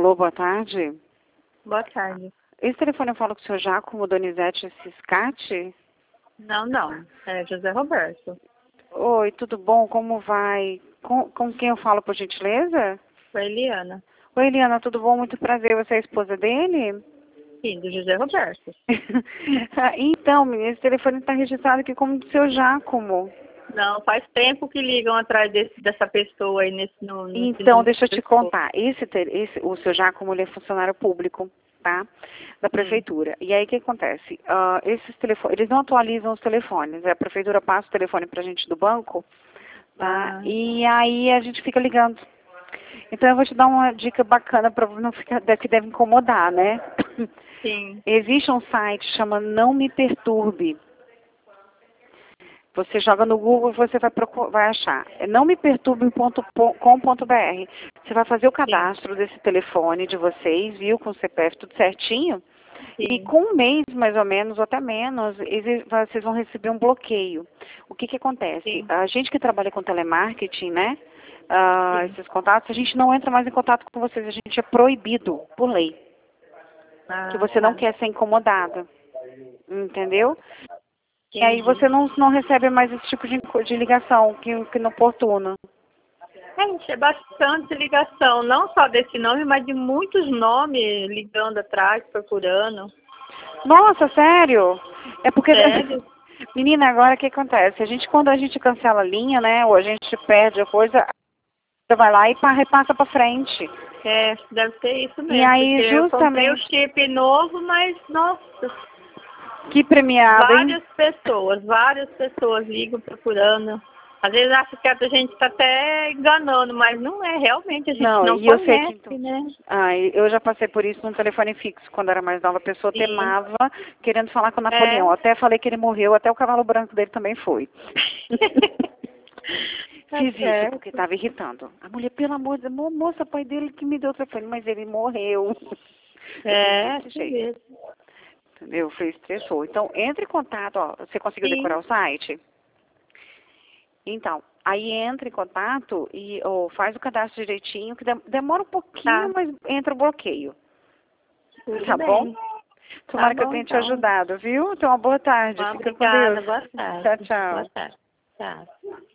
Alô, boa tarde. Boa tarde. Esse telefone eu falo com o senhor Giacomo Donizete Ciscati? Não, não. É José Roberto. Oi, tudo bom? Como vai? Com quem eu falo, por gentileza? Com a Eliana. Oi, Eliana, tudo bom? Muito prazer. Você é a esposa dele? Sim, do José Roberto. Então, menina, esse telefone está registrado aqui como do seu Giacomo. Não, faz tempo que ligam atrás dessa pessoa aí nesse Então, número deixa eu de te pessoa. contar. O seu Giacomo, ele é funcionário público, tá? Da prefeitura. E aí, o que acontece? Esses telefones, eles não atualizam os telefones. A prefeitura passa o telefone pra gente do banco, tá? E aí, a gente fica ligando. Então, eu vou te dar uma dica bacana para não ficar, que deve incomodar, né? Sim. Existe um site que chama Não Me Perturbe. Você joga no Google e você vai achar. É nãomeperturbe.com.br. Você vai fazer o cadastro desse telefone de vocês, viu? Com o CPF tudo certinho. Sim. E com um mês, mais ou menos, ou até menos, vocês vão receber um bloqueio. O que acontece? Sim. A gente que trabalha com telemarketing, né? Sim. Esses contatos, a gente não entra mais em contato com vocês. A gente é proibido, por lei. Que você não quer ser incomodada. Entendeu? E aí você não recebe mais esse tipo de ligação que inoportuna. Gente, é bastante ligação, não só desse nome, mas de muitos nomes ligando atrás, procurando. Nossa, sério? É porque... Sério? Menina, agora o que acontece? Quando a gente cancela a linha, né, ou a gente perde a coisa, você vai lá e repassa pra frente. É, deve ser isso mesmo. E aí, porque eu comprei o justamente... chip novo, mas, nossa... Que premiada, hein? Várias pessoas ligam procurando. Às vezes acho que a gente está até enganando, mas não é, realmente a gente não e eu sei conhece, que... né? Eu já passei por isso num telefone fixo, quando era mais nova. A pessoa Sim. temava, querendo falar com o Napoleão. Até falei que ele morreu, até o cavalo branco dele também foi. Fiz isso, porque estava irritando. A mulher, pelo amor de Deus, moça, pai dele que me deu o telefone, mas ele morreu. Assim mesmo. Entendeu? Foi estressou. Então, entre em contato, ó. Você conseguiu Sim. decorar o site? Então, aí entra em contato e faz o cadastro direitinho, que demora um pouquinho, mas entra o bloqueio. Tá bom? Tomara que eu tenha te ajudado, viu? Então, uma boa tarde. Fica com Deus. Obrigada, boa tarde. Tchau, tchau. Boa tarde. Tchau.